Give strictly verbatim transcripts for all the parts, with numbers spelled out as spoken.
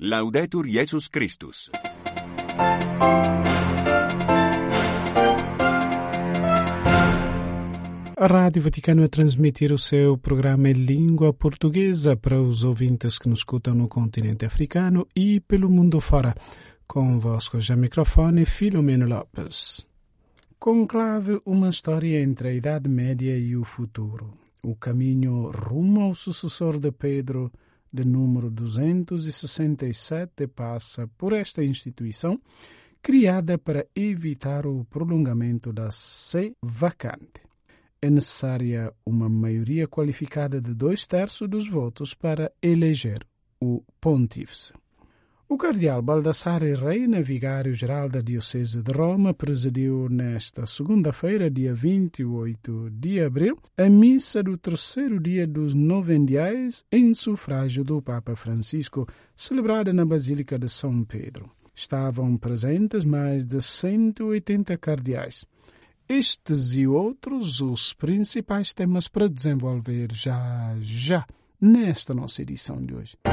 Laudetur Jesus Christus. A Rádio Vaticano a transmitir o seu programa em língua portuguesa para os ouvintes que nos escutam no continente africano e pelo mundo fora. Convosco já microfone Filomeno Lopes. Conclave, uma história entre a Idade Média e o futuro. O caminho rumo ao sucessor de Pedro, de número duzentos e sessenta e sete, passa por esta instituição, criada para evitar o prolongamento da sé vacante. É necessária uma maioria qualificada de dois terços dos votos para eleger o pontífice. O cardeal Baldassare Reina, vigário-geral da Diocese de Roma, presidiu nesta segunda-feira, dia vinte e oito de abril, a missa do terceiro dia dos novendiais em sufrágio do Papa Francisco, celebrada na Basílica de São Pedro. Estavam presentes mais de cento e oitenta cardeais. Estes e outros os principais temas para desenvolver já, já, nesta nossa edição de hoje.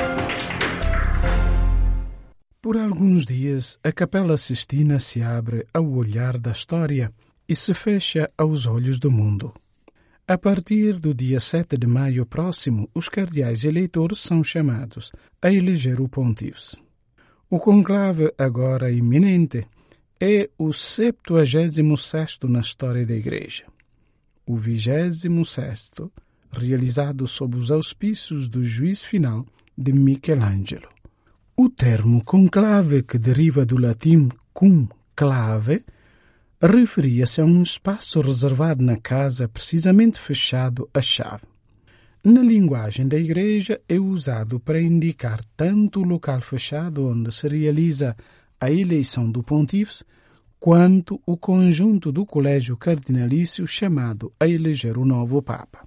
Por alguns dias, a Capela Sistina se abre ao olhar da história e se fecha aos olhos do mundo. A partir do dia sete de maio próximo, os cardeais eleitores são chamados a eleger o pontífice. O conclave, agora iminente, é o septuagésimo sexto na história da Igreja. O vigésimo sexto, realizado sob os auspícios do juízo final de Michelangelo. O termo conclave, que deriva do latim cum clave, referia-se a um espaço reservado na casa, precisamente fechado à chave. Na linguagem da Igreja é usado para indicar tanto o local fechado onde se realiza a eleição do pontífice, quanto o conjunto do colégio cardinalício chamado a eleger o novo Papa.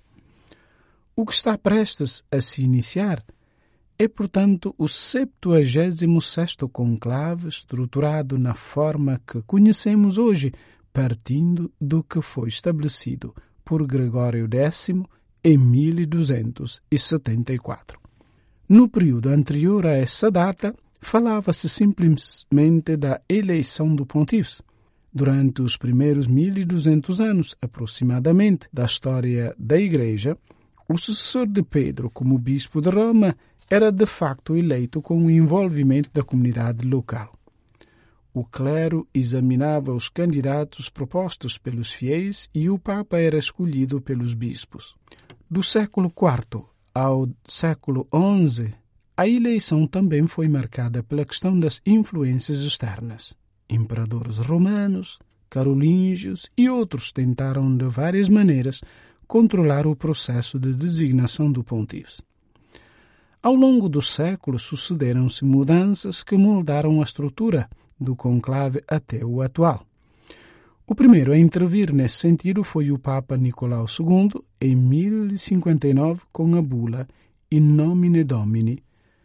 O que está prestes a se iniciar é, portanto, o septuagésimo sexto conclave, estruturado na forma que conhecemos hoje, partindo do que foi estabelecido por Gregório décimo em mil duzentos e setenta e quatro. No período anterior a essa data, falava-se simplesmente da eleição do pontífice. Durante os primeiros mil e duzentos anos, aproximadamente, da história da Igreja, o sucessor de Pedro como bispo de Roma era de facto eleito com o envolvimento da comunidade local. O clero examinava os candidatos propostos pelos fiéis e o Papa era escolhido pelos bispos. Do século quarto ao século onze, a eleição também foi marcada pela questão das influências externas. Imperadores romanos, carolíngios e outros tentaram de várias maneiras controlar o processo de designação do pontífice. Ao longo dos séculos sucederam-se mudanças que moldaram a estrutura do conclave até o atual. O primeiro a intervir nesse sentido foi o Papa Nicolau segundo, em mil e cinquenta e nove, com a bula In Nomine Domini.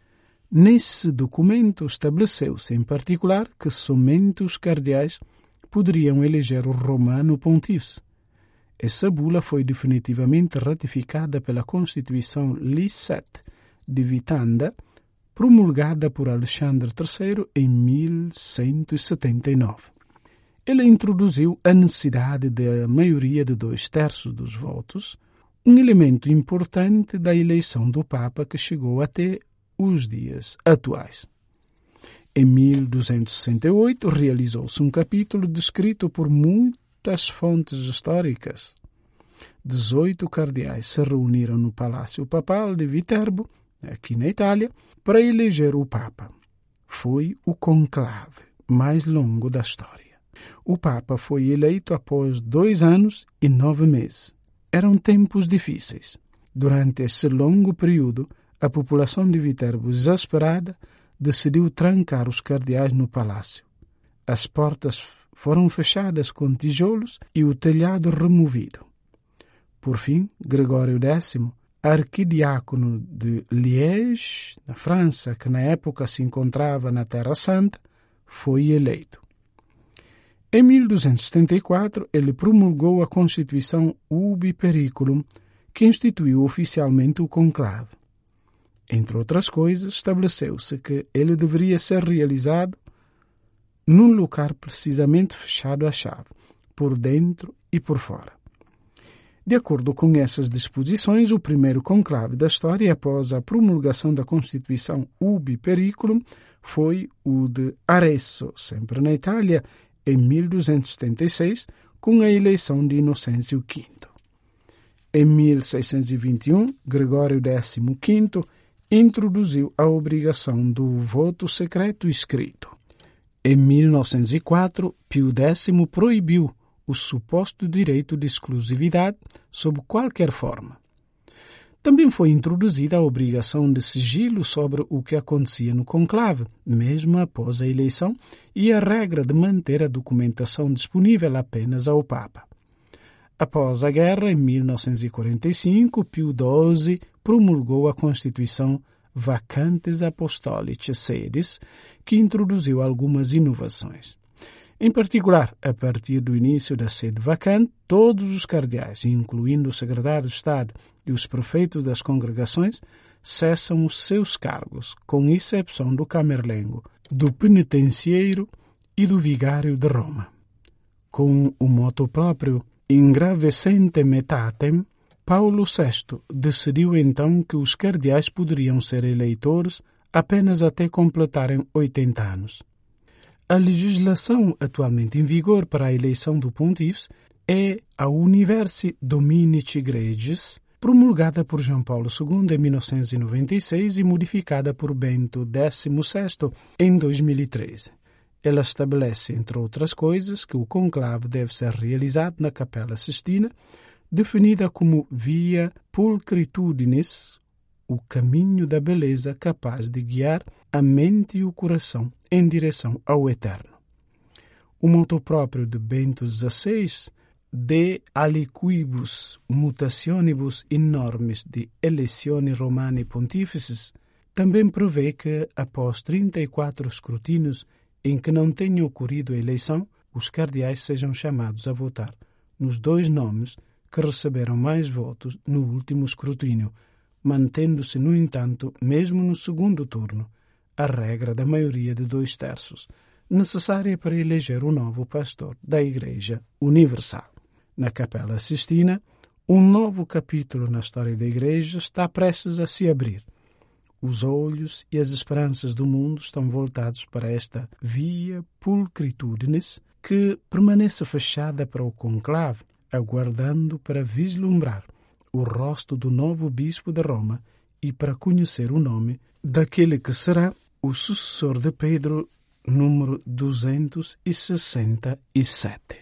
Nesse documento estabeleceu-se, em particular, que somente os cardeais poderiam eleger o romano pontífice. Essa bula foi definitivamente ratificada pela Constituição Licet de Vitanda, promulgada por Alexandre terceiro em mil cento e setenta e nove. Ela introduziu a necessidade da maioria de dois terços dos votos, um elemento importante da eleição do Papa que chegou até os dias atuais. Em mil duzentos e sessenta e oito, realizou-se um capítulo descrito por muitas fontes históricas. dezoito cardeais se reuniram no Palácio Papal de Viterbo, aqui na Itália, para eleger o Papa. Foi o conclave mais longo da história. O Papa foi eleito após dois anos e nove meses. Eram tempos difíceis. Durante esse longo período, a população de Viterbo, exasperada, decidiu trancar os cardeais no palácio. As portas foram fechadas com tijolos e o telhado removido. Por fim, Gregório décimo, arquidiácono de Liège, na França, que na época se encontrava na Terra Santa, foi eleito. Em mil duzentos e setenta e quatro, ele promulgou a Constituição Ubi Periculum, que instituiu oficialmente o conclave. Entre outras coisas, estabeleceu-se que ele deveria ser realizado num lugar precisamente fechado à chave, por dentro e por fora. De acordo com essas disposições, o primeiro conclave da história, após a promulgação da Constituição Ubi Periculum, foi o de Arezzo, sempre na Itália, em mil duzentos e setenta e seis, com a eleição de Inocêncio quinto. Em mil seiscentos e vinte e um, Gregório décimo quinto introduziu a obrigação do voto secreto escrito. Em mil novecentos e quatro, Pio décimo proibiu o suposto direito de exclusividade sob qualquer forma. Também foi introduzida a obrigação de sigilo sobre o que acontecia no conclave, mesmo após a eleição, e a regra de manter a documentação disponível apenas ao Papa. Após a guerra, em mil novecentos e quarenta e cinco, Pio doze promulgou a Constituição Vacantes Apostolicae Sedis, que introduziu algumas inovações. Em particular, a partir do início da sede vacante, todos os cardeais, incluindo o secretário de Estado e os prefeitos das congregações, cessam os seus cargos, com exceção do camerlengo, do penitenciero e do vigário de Roma. Com o moto próprio Ingravescentem etatem, Paulo sexto decidiu então que os cardeais poderiam ser eleitores apenas até completarem oitenta anos. A legislação atualmente em vigor para a eleição do pontífice é a Universi Dominici Gregis, promulgada por João Paulo segundo em mil novecentos e noventa e seis e modificada por Bento décimo sexto em dois mil e treze. Ela estabelece, entre outras coisas, que o conclave deve ser realizado na Capela Sistina, definida como via pulchritudinis, o caminho da beleza capaz de guiar a mente e o coração em direção ao Eterno. O moto próprio de Bento dezesseis, De aliquibus mutationibus enormis de eletione Romani Pontifices, também prevê que, após trinta e quatro escrutínios em que não tenha ocorrido a eleição, os cardeais sejam chamados a votar nos dois nomes que receberam mais votos no último escrutínio, mantendo-se, no entanto, mesmo no segundo turno, a regra da maioria de dois terços, necessária para eleger o novo pastor da Igreja Universal. Na Capela Sistina, um novo capítulo na história da Igreja está prestes a se abrir. Os olhos e as esperanças do mundo estão voltados para esta via pulchritudinis que permanece fechada para o conclave, aguardando para vislumbrar o rosto do novo bispo de Roma e para conhecer o nome daquele que será o sucessor de Pedro, número duzentos e sessenta e sete.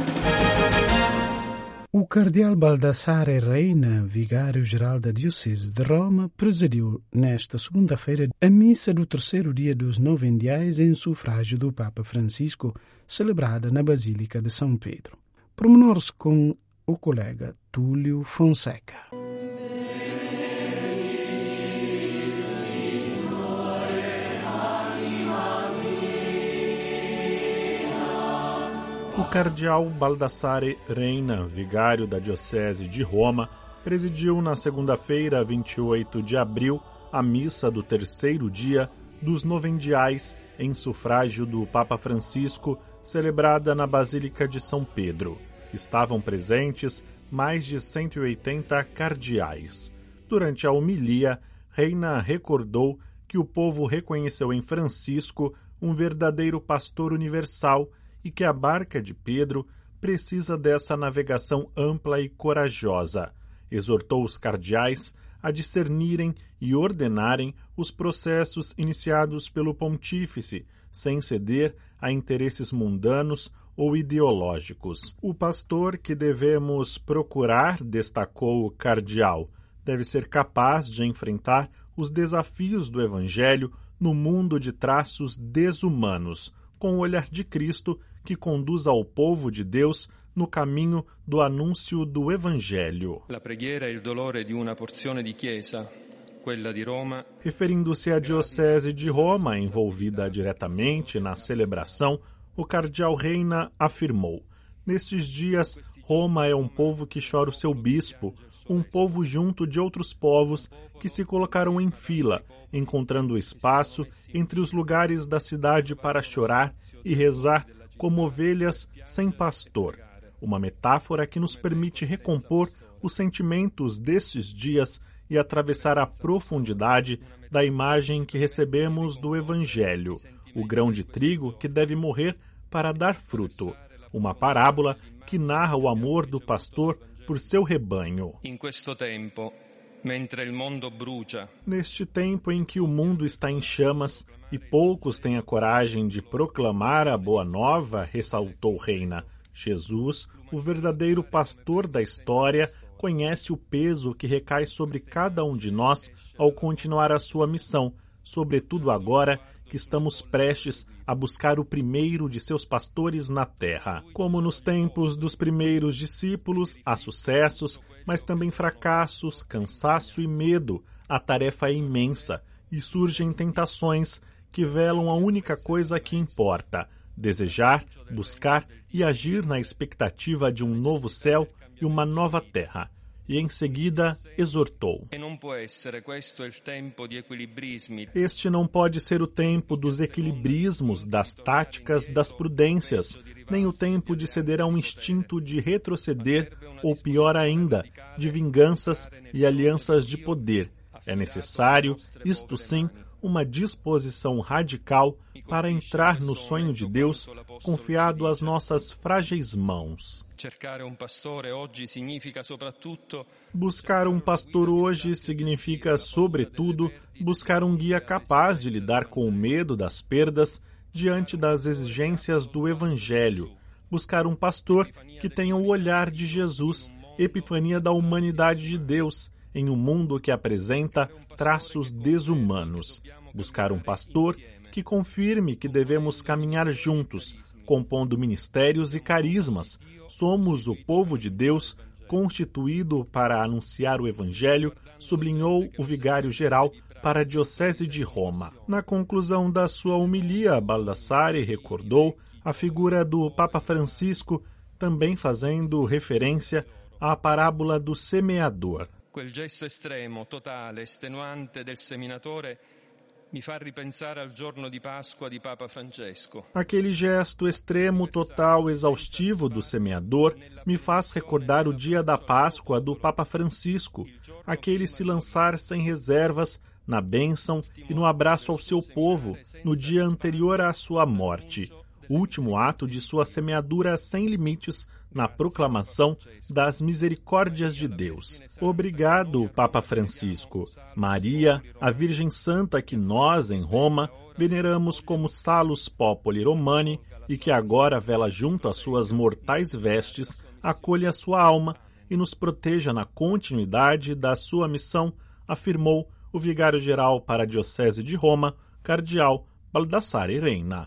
O cardeal Baldassare Reina, vigário-geral da Diocese de Roma, presidiu nesta segunda-feira a missa do terceiro dia dos novendiais em sufrágio do Papa Francisco, celebrada na Basílica de São Pedro. Pormenores com o colega Túlio Fonseca. O cardeal Baldassare Reina, vigário da Diocese de Roma, presidiu na segunda-feira, vinte e oito de abril, a missa do terceiro dia dos novendiais em sufrágio do Papa Francisco, celebrada na Basílica de São Pedro. Estavam presentes mais de cento e oitenta cardeais. Durante a homilia, Reina recordou que o povo reconheceu em Francisco um verdadeiro pastor universal e que a barca de Pedro precisa dessa navegação ampla e corajosa. Exortou os cardeais a discernirem e ordenarem os processos iniciados pelo pontífice, sem ceder a interesses mundanos ou ideológicos. O pastor que devemos procurar, destacou o cardeal, deve ser capaz de enfrentar os desafios do Evangelho no mundo de traços desumanos, com o olhar de Cristo que conduz ao povo de Deus no caminho do anúncio do Evangelho. La preghiera è il dolore di una porzione di Chiesa, quella di Roma. Referindo-se à Diocese de Roma, envolvida diretamente na celebração, o cardeal Reina afirmou: nestes dias, Roma é um povo que chora o seu bispo, um povo junto de outros povos que se colocaram em fila, encontrando espaço entre os lugares da cidade para chorar e rezar como ovelhas sem pastor. Uma metáfora que nos permite recompor os sentimentos desses dias e atravessar a profundidade da imagem que recebemos do Evangelho, o grão de trigo que deve morrer para dar fruto. Uma parábola que narra o amor do pastor por seu rebanho. Neste tempo em que o mundo está em chamas e poucos têm a coragem de proclamar a boa nova, ressaltou Reina, Jesus, o verdadeiro pastor da história, conhece o peso que recai sobre cada um de nós ao continuar a sua missão, sobretudo agora que estamos prestes a buscar o primeiro de seus pastores na terra. Como nos tempos dos primeiros discípulos, há sucessos, mas também fracassos, cansaço e medo. A tarefa é imensa e surgem tentações que velam a única coisa que importa: desejar, buscar e agir na expectativa de um novo céu e uma nova terra. E em seguida exortou: Este não pode ser o tempo dos equilibrismos, das táticas, das prudências, nem o tempo de ceder a um instinto de retroceder, ou pior ainda, de vinganças e alianças de poder. É necessário, isto sim, uma disposição radical para entrar no sonho de Deus, confiado às nossas frágeis mãos. Buscar um pastor hoje significa, sobretudo, buscar um guia capaz de lidar com o medo das perdas diante das exigências do Evangelho. Buscar um pastor que tenha o olhar de Jesus, epifania da humanidade de Deus, em um mundo que apresenta traços desumanos. Buscar um pastor que confirme que devemos caminhar juntos, compondo ministérios e carismas. Somos o povo de Deus, constituído para anunciar o Evangelho, sublinhou o vigário-geral para a Diocese de Roma. Na conclusão da sua homilia, Baldassare recordou a figura do Papa Francisco, também fazendo referência à parábola do semeador. Quel gesto estremo, totale, estenuante del seminatore mi fa ripensare al giorno di Pasqua di Papa Francesco. Aquele gesto extremo, total, exaustivo do semeador me faz recordar o dia da Páscoa do Papa Francisco, aquele se lançar sem reservas na bênção e no abraço ao seu povo no dia anterior à sua morte, último ato de sua semeadura sem limites na proclamação das misericórdias de Deus. Obrigado, Papa Francisco. Maria, a Virgem Santa que nós, em Roma, veneramos como Salus Populi Romani e que agora vela junto às suas mortais vestes, acolha a sua alma e nos proteja na continuidade da sua missão, afirmou o vigário-geral para a Diocese de Roma, Cardeal Baldassare Reina.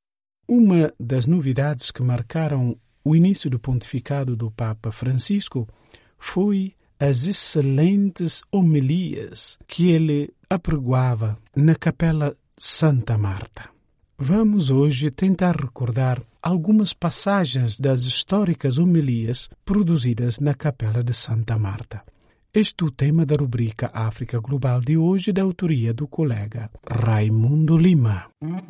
Uma das novidades que marcaram o início do pontificado do Papa Francisco foi as excelentes homilias que ele apregoava na Capela Santa Marta. Vamos hoje tentar recordar algumas passagens das históricas homilias produzidas na Capela de Santa Marta. Este é o tema da rubrica África Global de hoje, da autoria do colega Raimundo Lima.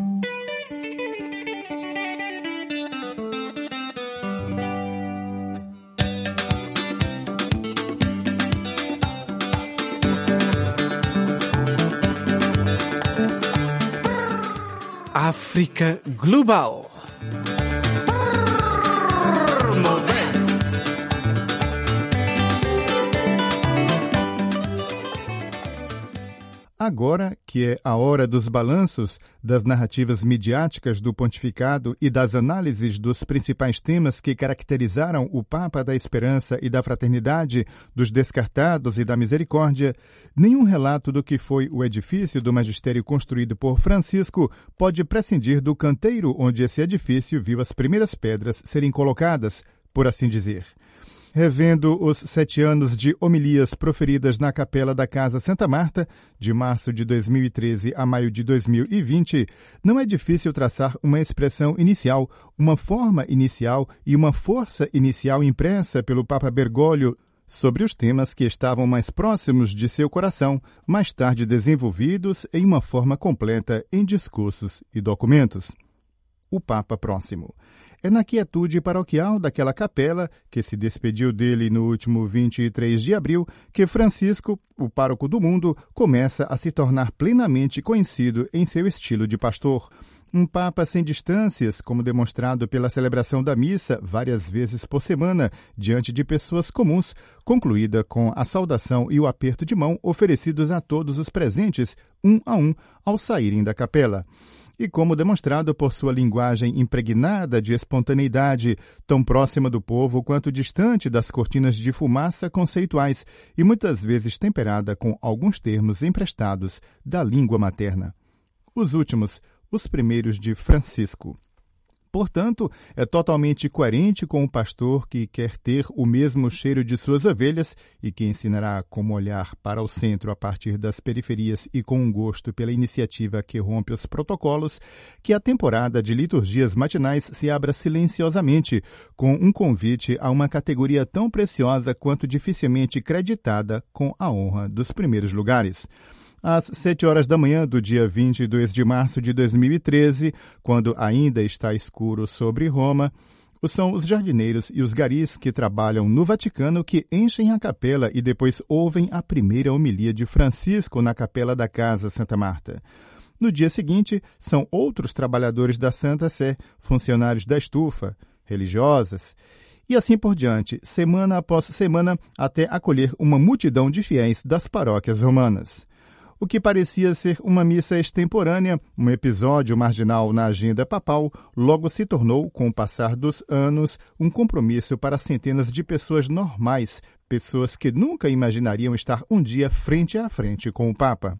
África Global. Agora, que é a hora dos balanços, das narrativas midiáticas do pontificado e das análises dos principais temas que caracterizaram o Papa da Esperança e da Fraternidade, dos Descartados e da Misericórdia, nenhum relato do que foi o edifício do magistério construído por Francisco pode prescindir do canteiro onde esse edifício viu as primeiras pedras serem colocadas, por assim dizer. Revendo os sete anos de homilias proferidas na Capela da Casa Santa Marta, de março de dois mil e treze a maio de dois mil e vinte, não é difícil traçar uma expressão inicial, uma forma inicial e uma força inicial impressa pelo Papa Bergoglio sobre os temas que estavam mais próximos de seu coração, mais tarde desenvolvidos em uma forma completa em discursos e documentos. O Papa Próximo. É na quietude paroquial daquela capela, que se despediu dele no último vinte e três de abril, que Francisco, o pároco do mundo, começa a se tornar plenamente conhecido em seu estilo de pastor. Um Papa sem distâncias, como demonstrado pela celebração da missa várias vezes por semana, diante de pessoas comuns, concluída com a saudação e o aperto de mão oferecidos a todos os presentes, um a um, ao saírem da capela. E como demonstrado por sua linguagem impregnada de espontaneidade, tão próxima do povo quanto distante das cortinas de fumaça conceituais e muitas vezes temperada com alguns termos emprestados da língua materna. Os últimos, os primeiros de Francisco. Portanto, é totalmente coerente com o pastor que quer ter o mesmo cheiro de suas ovelhas e que ensinará como olhar para o centro a partir das periferias e com um gosto pela iniciativa que rompe os protocolos, que a temporada de liturgias matinais se abra silenciosamente com um convite a uma categoria tão preciosa quanto dificilmente creditada com a honra dos primeiros lugares. Às sete horas da manhã do dia vinte e dois de março de dois mil e treze, quando ainda está escuro sobre Roma, são os jardineiros e os garis que trabalham no Vaticano que enchem a capela e depois ouvem a primeira homilia de Francisco na capela da Casa Santa Marta. No dia seguinte, são outros trabalhadores da Santa Sé, funcionários da estufa, religiosas, e assim por diante, semana após semana, até acolher uma multidão de fiéis das paróquias romanas. O que parecia ser uma missa extemporânea, um episódio marginal na agenda papal, logo se tornou, com o passar dos anos, um compromisso para centenas de pessoas normais, pessoas que nunca imaginariam estar um dia frente a frente com o Papa.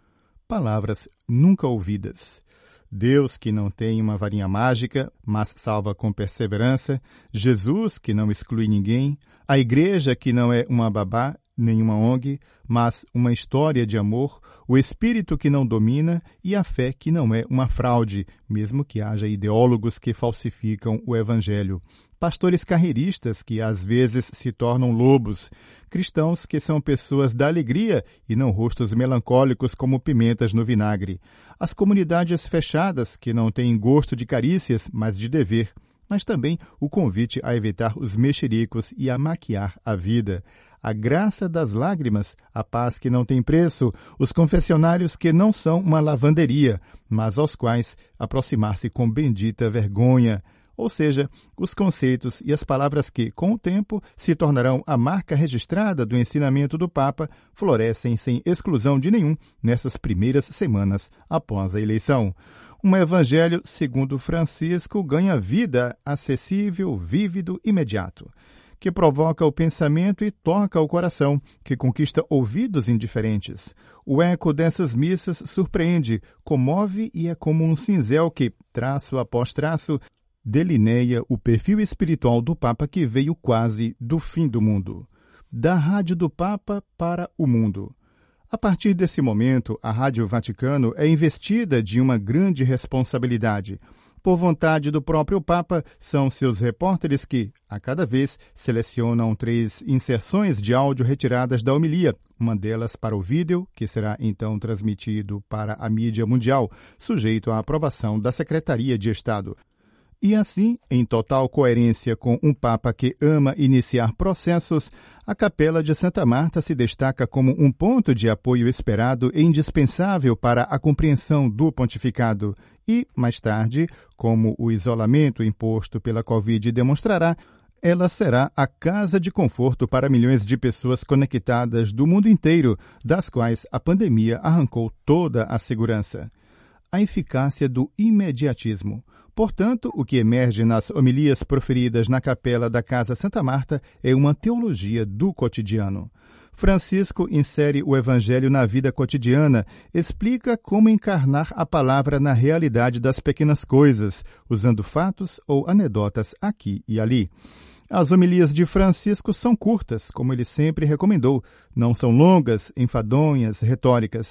Palavras nunca ouvidas. Deus que não tem uma varinha mágica, mas salva com perseverança, Jesus que não exclui ninguém, a Igreja que não é uma babá, nenhuma O N G, mas uma história de amor, o espírito que não domina e a fé que não é uma fraude, mesmo que haja ideólogos que falsificam o Evangelho. Pastores carreiristas que às vezes se tornam lobos, cristãos que são pessoas da alegria e não rostos melancólicos como pimentas no vinagre, as comunidades fechadas que não têm gosto de carícias, mas de dever, mas também o convite a evitar os mexericos e a maquiar a vida. A graça das lágrimas, a paz que não tem preço, os confessionários que não são uma lavanderia, mas aos quais aproximar-se com bendita vergonha, ou seja, os conceitos e as palavras que, com o tempo, se tornarão a marca registrada do ensinamento do Papa, florescem sem exclusão de nenhum nessas primeiras semanas após a eleição. Um evangelho, segundo Francisco, ganha vida, acessível, vívido, imediato, que provoca o pensamento e toca o coração, que conquista ouvidos indiferentes. O eco dessas missas surpreende, comove e é como um cinzel que, traço após traço, delineia o perfil espiritual do Papa que veio quase do fim do mundo. Da Rádio do Papa para o mundo. A partir desse momento, a Rádio Vaticano é investida de uma grande responsabilidade. Por vontade do próprio Papa, são seus repórteres que, a cada vez, selecionam três inserções de áudio retiradas da homilia, uma delas para o vídeo, que será então transmitido para a mídia mundial, sujeito à aprovação da Secretaria de Estado. E assim, em total coerência com um Papa que ama iniciar processos, a Capela de Santa Marta se destaca como um ponto de apoio esperado e indispensável para a compreensão do pontificado. E, mais tarde, como o isolamento imposto pela Covid demonstrará, ela será a casa de conforto para milhões de pessoas conectadas do mundo inteiro, das quais a pandemia arrancou toda a segurança. A eficácia do imediatismo. Portanto, o que emerge nas homilias proferidas na capela da Casa Santa Marta é uma teologia do cotidiano. Francisco insere o Evangelho na vida cotidiana, explica como encarnar a palavra na realidade das pequenas coisas, usando fatos ou anedotas aqui e ali. As homilias de Francisco são curtas, como ele sempre recomendou, não são longas, enfadonhas, retóricas.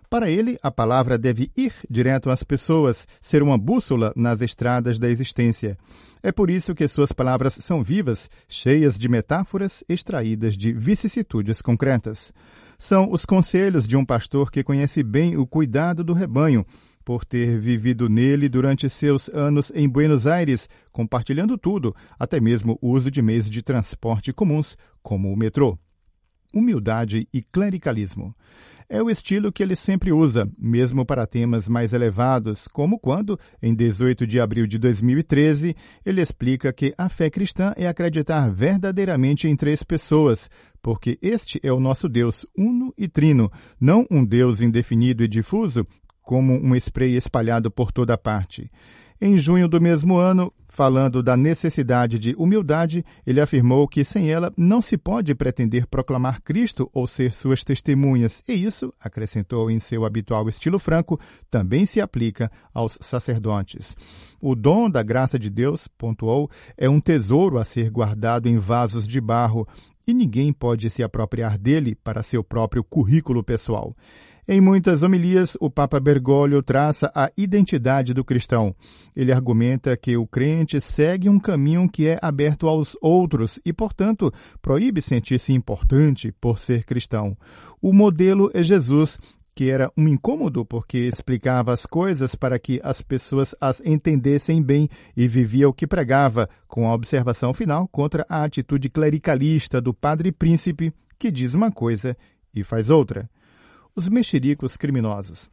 Para ele, a palavra deve ir direto às pessoas, ser uma bússola nas estradas da existência. É por isso que suas palavras são vivas, cheias de metáforas extraídas de vicissitudes concretas. São os conselhos de um pastor que conhece bem o cuidado do rebanho, por ter vivido nele durante seus anos em Buenos Aires, compartilhando tudo, até mesmo o uso de meios de transporte comuns, como o metrô. Humildade e clericalismo. É o estilo que ele sempre usa, mesmo para temas mais elevados, como quando, em dezoito de abril de dois mil e treze, ele explica que a fé cristã é acreditar verdadeiramente em três pessoas, porque este é o nosso Deus, uno e trino, não um Deus indefinido e difuso, como um spray espalhado por toda parte. Em junho do mesmo ano, falando da necessidade de humildade, ele afirmou que sem ela não se pode pretender proclamar Cristo ou ser suas testemunhas, e isso, acrescentou em seu habitual estilo franco, também se aplica aos sacerdotes. O dom da graça de Deus, pontuou, é um tesouro a ser guardado em vasos de barro, e ninguém pode se apropriar dele para seu próprio currículo pessoal. Em muitas homilias, o Papa Bergoglio traça a identidade do cristão. Ele argumenta que o crente segue um caminho que é aberto aos outros e, portanto, proíbe sentir-se importante por ser cristão. O modelo é Jesus, que era um incômodo porque explicava as coisas para que as pessoas as entendessem bem e vivia o que pregava, com a observação final contra a atitude clericalista do padre príncipe, que diz uma coisa e faz outra. Os mexericos criminosos.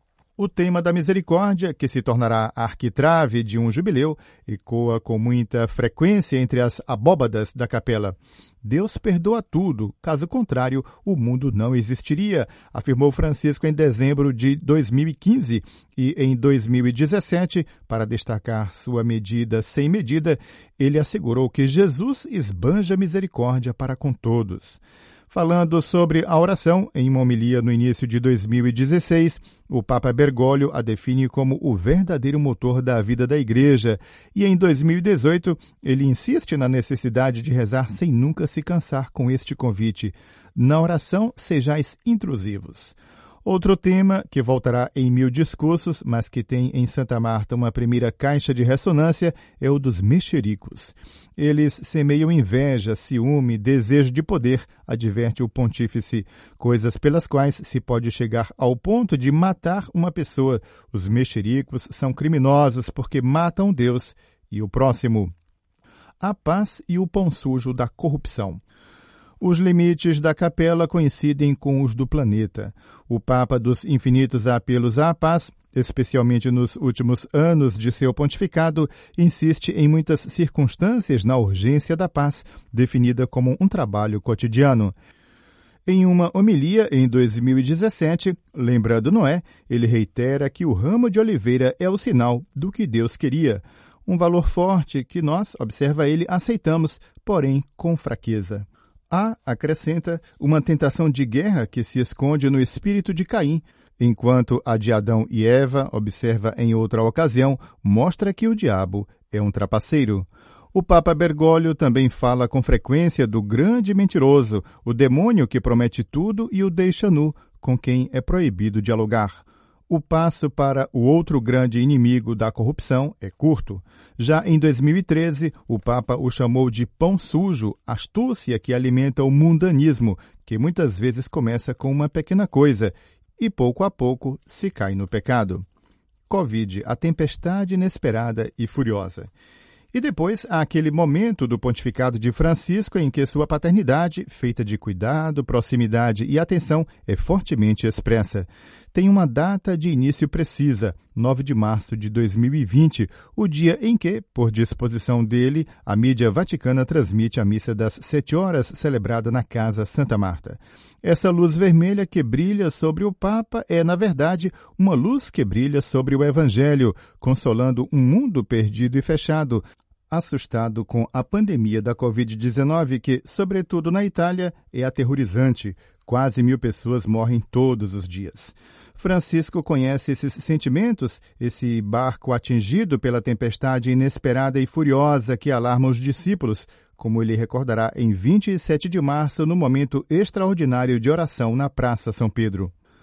O tema da misericórdia, que se tornará a arquitrave de um jubileu, ecoa com muita frequência entre as abóbadas da capela. Deus perdoa tudo, caso contrário, o mundo não existiria, afirmou Francisco em dezembro de dois mil e quinze e em dois mil e dezessete, para destacar sua medida sem medida, ele assegurou que Jesus esbanja misericórdia para com todos. Falando sobre a oração, em uma homilia no início de dois mil e dezesseis, o Papa Bergoglio a define como o verdadeiro motor da vida da Igreja, e em dois mil e dezoito ele insiste na necessidade de rezar sem nunca se cansar com este convite: na oração sejais intrusivos. Outro tema, que voltará em mil discursos, mas que tem em Santa Marta uma primeira caixa de ressonância, é o dos mexericos. Eles semeiam inveja, ciúme, desejo de poder, adverte o pontífice, coisas pelas quais se pode chegar ao ponto de matar uma pessoa. Os mexericos são criminosos porque matam Deus e o próximo. A paz e o pão sujo da corrupção. Os limites da capela coincidem com os do planeta. O Papa dos infinitos apelos à paz, especialmente nos últimos anos de seu pontificado, insiste em muitas circunstâncias na urgência da paz, definida como um trabalho cotidiano. Em uma homilia em dois mil e dezessete, lembrando Noé, ele reitera que o ramo de oliveira é o sinal do que Deus queria. Um valor forte que nós, observa ele, aceitamos, porém com fraqueza. Há, acrescenta, uma tentação de guerra que se esconde no espírito de Caim, enquanto a de Adão e Eva, observa em outra ocasião, mostra que o diabo é um trapaceiro. O Papa Bergoglio também fala com frequência do grande mentiroso, o demônio que promete tudo e o deixa nu, com quem é proibido dialogar. O passo para o outro grande inimigo da corrupção é curto. Já em dois mil e treze, o Papa o chamou de pão sujo, astúcia que alimenta o mundanismo, que muitas vezes começa com uma pequena coisa e pouco a pouco se cai no pecado. Covid, a tempestade inesperada e furiosa. E depois há aquele momento do pontificado de Francisco em que sua paternidade, feita de cuidado, proximidade e atenção, é fortemente expressa. Tem uma data de início precisa, nove de março de dois mil e vinte, o dia em que, por disposição dele, a mídia vaticana transmite a missa das sete horas celebrada na Casa Santa Marta. Essa luz vermelha que brilha sobre o Papa é, na verdade, uma luz que brilha sobre o Evangelho, consolando um mundo perdido e fechado, assustado com a pandemia da covid dezenove que, sobretudo na Itália, é aterrorizante. Quase mil pessoas morrem todos os dias. Francisco conhece esses sentimentos, esse barco atingido pela tempestade inesperada e furiosa que alarma os discípulos, como ele recordará em vinte e sete de março, no momento extraordinário de oração na Praça São Pedro.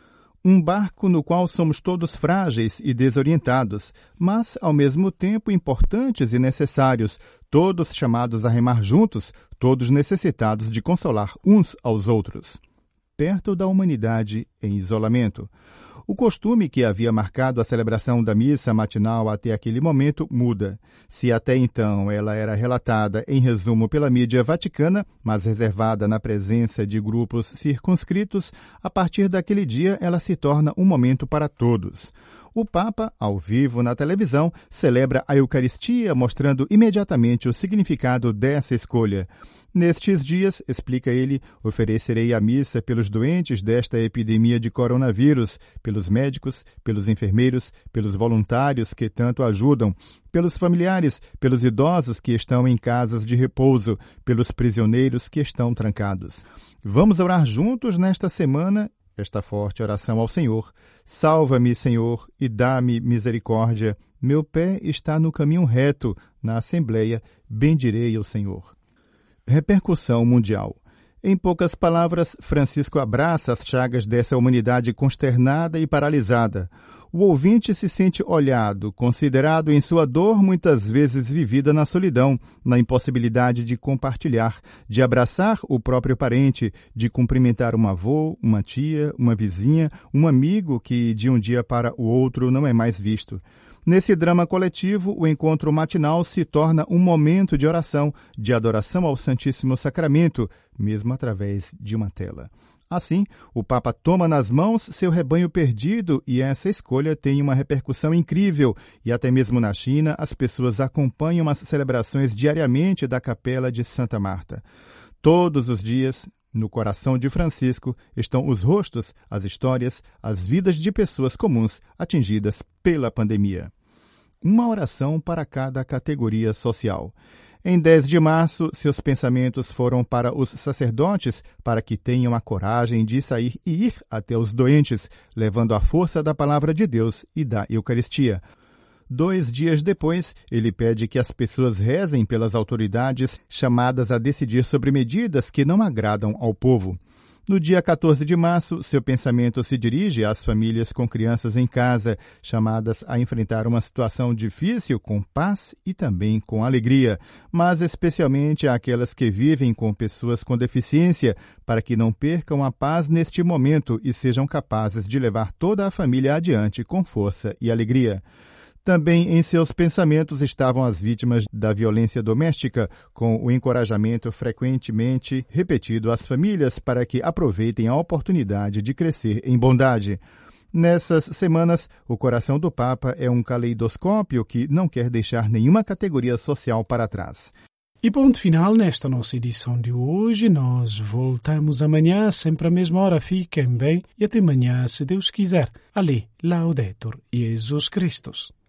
Um barco no qual somos todos frágeis e desorientados, mas, ao mesmo tempo, importantes e necessários, todos chamados a remar juntos, todos necessitados de consolar uns aos outros. Perto da humanidade em isolamento. O costume que havia marcado a celebração da missa matinal até aquele momento muda. Se até então ela era relatada em resumo pela mídia vaticana, mas reservada na presença de grupos circunscritos, a partir daquele dia ela se torna um momento para todos. O Papa, ao vivo na televisão, celebra a Eucaristia, mostrando imediatamente o significado dessa escolha. Nestes dias, explica ele, oferecerei a missa pelos doentes desta epidemia de coronavírus, pelos médicos, pelos enfermeiros, pelos voluntários que tanto ajudam, pelos familiares, pelos idosos que estão em casas de repouso, pelos prisioneiros que estão trancados. Vamos orar juntos nesta semana esta forte oração ao Senhor. Salva-me, Senhor, e dá-me misericórdia. Meu pé está no caminho reto. Na Assembleia, bendirei ao Senhor. Repercussão mundial. Em poucas palavras, Francisco abraça as chagas dessa humanidade consternada e paralisada. O ouvinte se sente olhado, considerado em sua dor muitas vezes vivida na solidão, na impossibilidade de compartilhar, de abraçar o próprio parente, de cumprimentar um avô, uma tia, uma vizinha, um amigo que de um dia para o outro não é mais visto. Nesse drama coletivo, o encontro matinal se torna um momento de oração, de adoração ao Santíssimo Sacramento, mesmo através de uma tela. Assim, o Papa toma nas mãos seu rebanho perdido e essa escolha tem uma repercussão incrível. E até mesmo na China, as pessoas acompanham as celebrações diariamente da Capela de Santa Marta. Todos os dias, no coração de Francisco, estão os rostos, as histórias, as vidas de pessoas comuns atingidas pela pandemia. Uma oração para cada categoria social. Em dez de março, seus pensamentos foram para os sacerdotes, para que tenham a coragem de sair e ir até os doentes, levando a força da palavra de Deus e da Eucaristia. Dois dias depois, ele pede que as pessoas rezem pelas autoridades chamadas a decidir sobre medidas que não agradam ao povo. No dia quatorze de março, seu pensamento se dirige às famílias com crianças em casa, chamadas a enfrentar uma situação difícil com paz e também com alegria, mas especialmente àquelas que vivem com pessoas com deficiência, para que não percam a paz neste momento e sejam capazes de levar toda a família adiante com força e alegria. Também em seus pensamentos estavam as vítimas da violência doméstica, com o encorajamento frequentemente repetido às famílias para que aproveitem a oportunidade de crescer em bondade. Nessas semanas, o coração do Papa é um caleidoscópio que não quer deixar nenhuma categoria social para trás. E ponto final nesta nossa edição de hoje. Nós voltamos amanhã, sempre à mesma hora. Fiquem bem e até amanhã, se Deus quiser. Ali, Laudetur Jesus Christus.